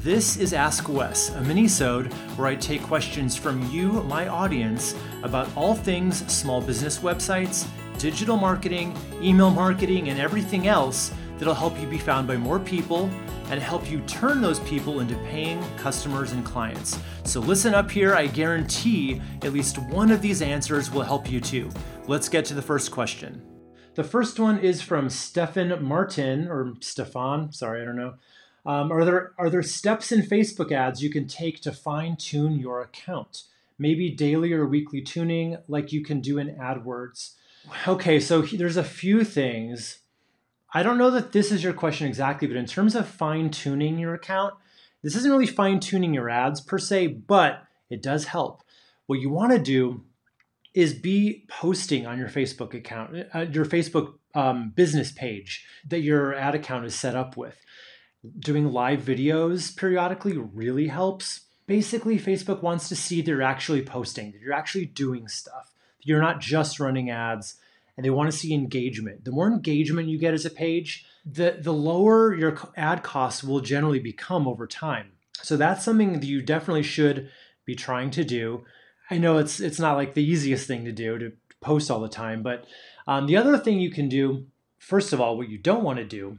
This is Ask Wes, a mini-sode where I take questions from you, my audience, about all things small business websites, digital marketing, email marketing, and everything else that'll help you be found by more people and help you turn those people into paying customers and clients. So listen up here, I guarantee at least one of these answers will help you too. Let's get to the first question. The first one is from Stefan Martin, or Stefan, sorry, I don't know. Are there steps in Facebook ads you can take to fine tune your account? Maybe daily or weekly tuning like you can do in AdWords. Okay, so there's a few things. I don't know that this is your question exactly, but in terms of fine tuning your account, this isn't really fine tuning your ads per se, but it does help. What you want to do is be posting on your Facebook account, your Facebook business page that your ad account is set up with. Doing live videos periodically really helps. Basically, Facebook wants to see that you're actually posting, that you're actually doing stuff, that you're not just running ads, and they want to see engagement. The more engagement you get as a page, the lower your ad costs will generally become over time. So that's something that you definitely should be trying to do. I know it's not like the easiest thing to do to post all the time, but the other thing you can do, first of all, what you don't want to do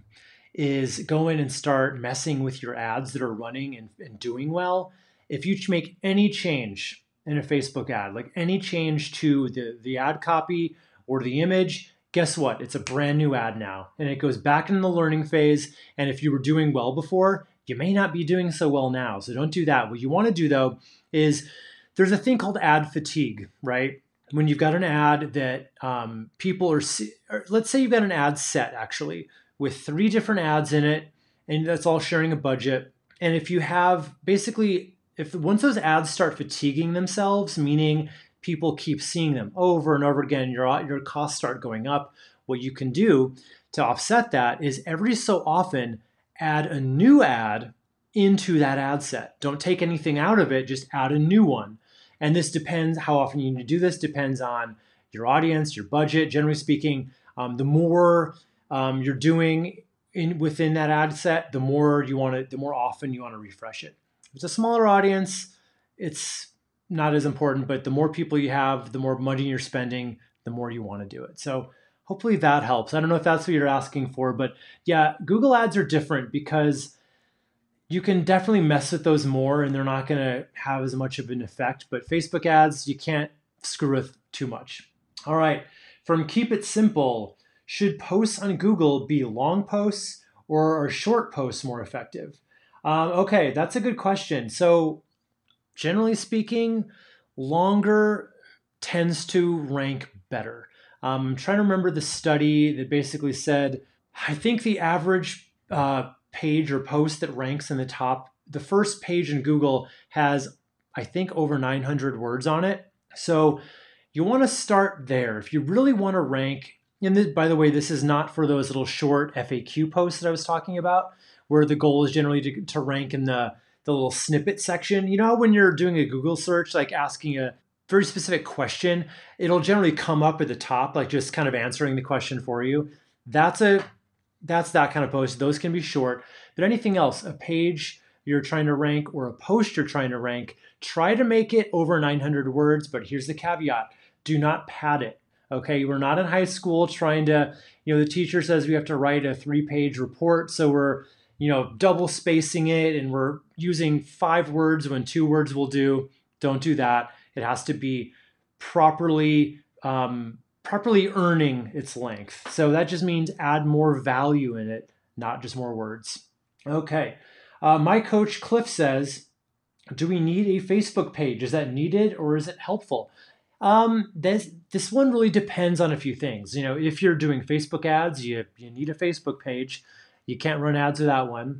is go in and start messing with your ads that are running and doing well. If you make any change in a Facebook ad, like any change to the ad copy or the image, guess what? It's a brand new ad now. And it goes back in the learning phase. And if you were doing well before, you may not be doing so well now. So don't do that. What you want to do though is there's a thing called ad fatigue, right? When you've got an ad that people are, let's say you've got an ad set actually with 3 different ads in it, and that's all sharing a budget. And if you have basically, once those ads start fatiguing themselves, meaning people keep seeing them over and over again, your costs start going up. What you can do to offset that is every so often add a new ad into that ad set. Don't take anything out of it, just add a new one. And this depends, how often you need to do this depends on your audience, your budget. Generally speaking, the more you're doing within that ad set, the more often you want to refresh it. If it's a smaller audience, it's not as important, but the more people you have, the more money you're spending, the more you want to do it. So hopefully that helps. I don't know if that's what you're asking for, but yeah, Google ads are different because you can definitely mess with those more and they're not going to have as much of an effect. But Facebook ads, you can't screw with too much. All right, from Keep It Simple, should posts on Google be long posts or are short posts more effective? Okay, that's a good question. So generally speaking, longer tends to rank better. I'm trying to remember the study that basically said, I think the average page or post that ranks in the top, the first page in Google has, I think, over 900 words on it. So you want to start there. If you really want to rank, and by the way, this is not for those little short FAQ posts that I was talking about, where the goal is generally to rank in the little snippet section. You know, when you're doing a Google search, like asking a very specific question, it'll generally come up at the top, like just kind of answering the question for you. That's that kind of post. Those can be short, but anything else, a page you're trying to rank or a post you're trying to rank, try to make it over 900 words, but here's the caveat. Do not pad it. Okay, we're not in high school trying to, the teacher says we have to write a 3-page report, so we're, double spacing it and we're using 5 words when 2 words will do. Don't do that. It has to be properly earning its length. So that just means add more value in it, not just more words. Okay. My coach Cliff says, do we need a Facebook page? Is that needed or is it helpful? This one really depends on a few things. If you're doing Facebook ads, you need a Facebook page. You can't run ads without one.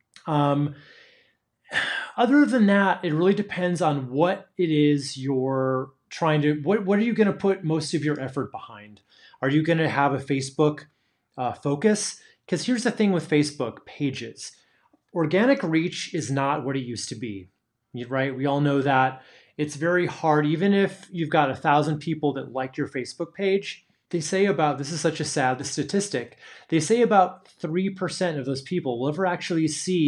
Other than that, it really depends on what it is you're trying to, what are you going to put most of your effort behind? Are you going to have a Facebook focus? Because here's the thing with Facebook pages. Organic reach is not what it used to be, right? We all know that. It's very hard, even if you've got 1,000 people that like your Facebook page, they say this is such a sad statistic, they say about 3% of those people will ever actually see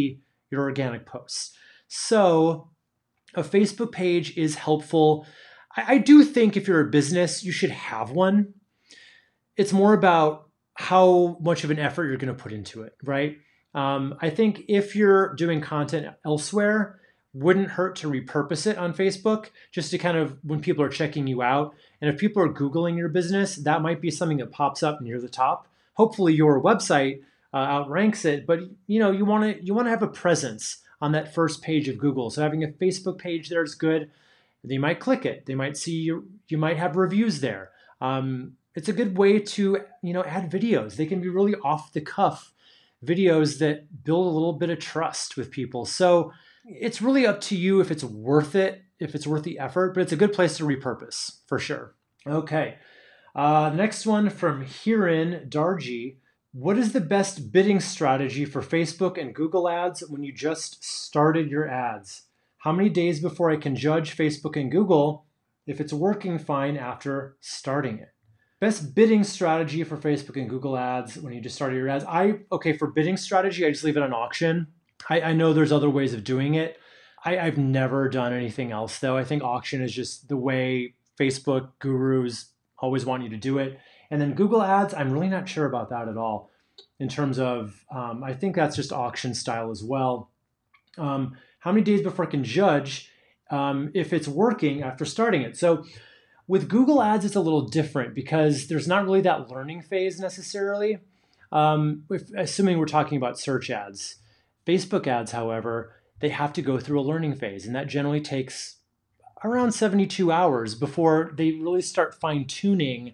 your organic posts. So a Facebook page is helpful. I do think if you're a business, you should have one. It's more about how much of an effort you're going to put into it, right? I think if you're doing content elsewhere, wouldn't hurt to repurpose it on Facebook just to kind of when people are checking you out. And if people are Googling your business, that might be something that pops up near the top. Hopefully your website outranks it, but you want to have a presence on that first page of Google. So having a Facebook page there is good. They might click it. They might see you might have reviews there. It's a good way to add videos. They can be really off the cuff videos that build a little bit of trust with people. So it's really up to you if it's worth it, if it's worth the effort, but it's a good place to repurpose for sure. Okay. Next one from Hiren Darji. What is the best bidding strategy for Facebook and Google ads when you just started your ads? How many days before I can judge Facebook and Google if it's working fine after starting it? Best bidding strategy for Facebook and Google ads when you just started your ads. For bidding strategy, I just leave it on auction. I know there's other ways of doing it. I've never done anything else though. I think auction is just the way Facebook gurus always want you to do it. And then Google ads, I'm really not sure about that at all in terms of, I think that's just auction style as well. How many days before I can judge if it's working after starting it? So with Google ads, it's a little different because there's not really that learning phase necessarily. Assuming we're talking about search ads. Facebook ads, however, they have to go through a learning phase, and that generally takes around 72 hours before they really start fine-tuning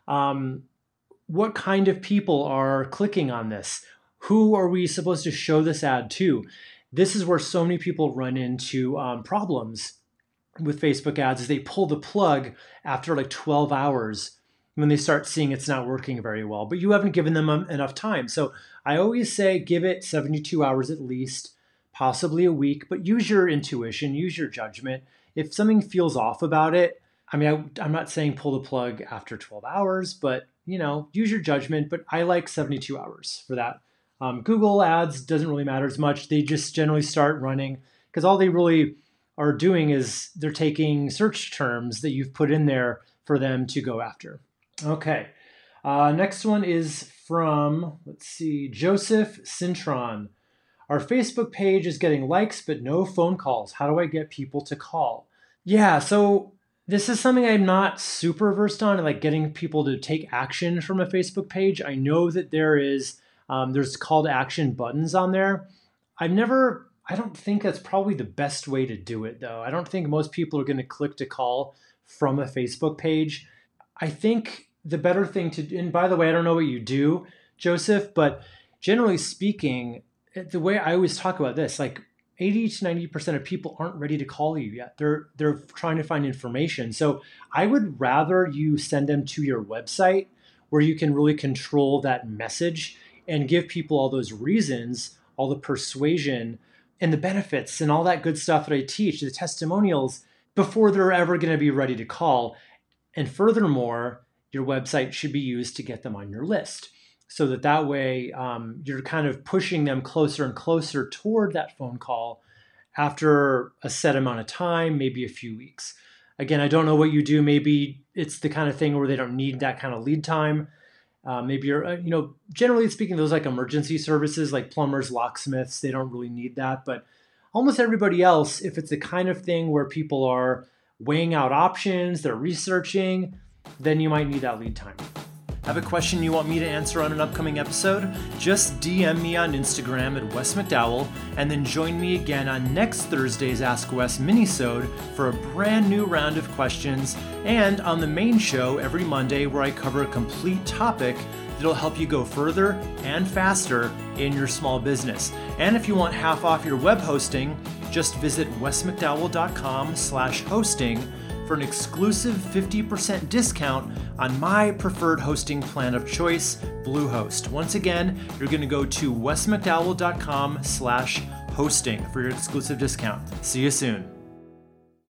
what kind of people are clicking on this. Who are we supposed to show this ad to? This is where so many people run into problems with Facebook ads is they pull the plug after like 12 hours when they start seeing it's not working very well, but you haven't given them enough time. So I always say give it 72 hours at least, possibly a week, but use your intuition, use your judgment. If something feels off about it, I'm not saying pull the plug after 12 hours, but use your judgment, but I like 72 hours for that. Google ads doesn't really matter as much. They just generally start running because all they really are doing is they're taking search terms that you've put in there for them to go after. Okay. Next one is from, Joseph Cintron. Our Facebook page is getting likes, but no phone calls. How do I get people to call? Yeah, so this is something I'm not super versed on, like getting people to take action from a Facebook page. I know that there's call to action buttons on there. I don't think that's probably the best way to do it though. I don't think most people are going to click to call from a Facebook page. I think the better thing and by the way, I don't know what you do, Joseph, but generally speaking, the way I always talk about this, like 80 to 90% of people aren't ready to call you yet. They're trying to find information. So I would rather you send them to your website where you can really control that message and give people all those reasons, all the persuasion and the benefits and all that good stuff that I teach, the testimonials, before they're ever going to be ready to call. And furthermore, your website should be used to get them on your list so that way you're kind of pushing them closer and closer toward that phone call after a set amount of time, maybe a few weeks. Again, I don't know what you do. Maybe it's the kind of thing where they don't need that kind of lead time. Maybe you're, generally speaking, those like emergency services like plumbers, locksmiths, they don't really need that. But almost everybody else, if it's the kind of thing where people are weighing out options, they're researching, then you might need that lead time. Have a question you want me to answer on an upcoming episode? Just DM me on Instagram at Wes McDowell, and then join me again on next Thursday's Ask Wes minisode for a brand new round of questions, and on the main show every Monday where I cover a complete topic that'll help you go further and faster in your small business. And if you want half off your web hosting, just visit wesmcdowell.com/hosting for an exclusive 50% discount on my preferred hosting plan of choice, Bluehost. Once again, you're going to go to wesmcdowell.com/hosting for your exclusive discount. See you soon.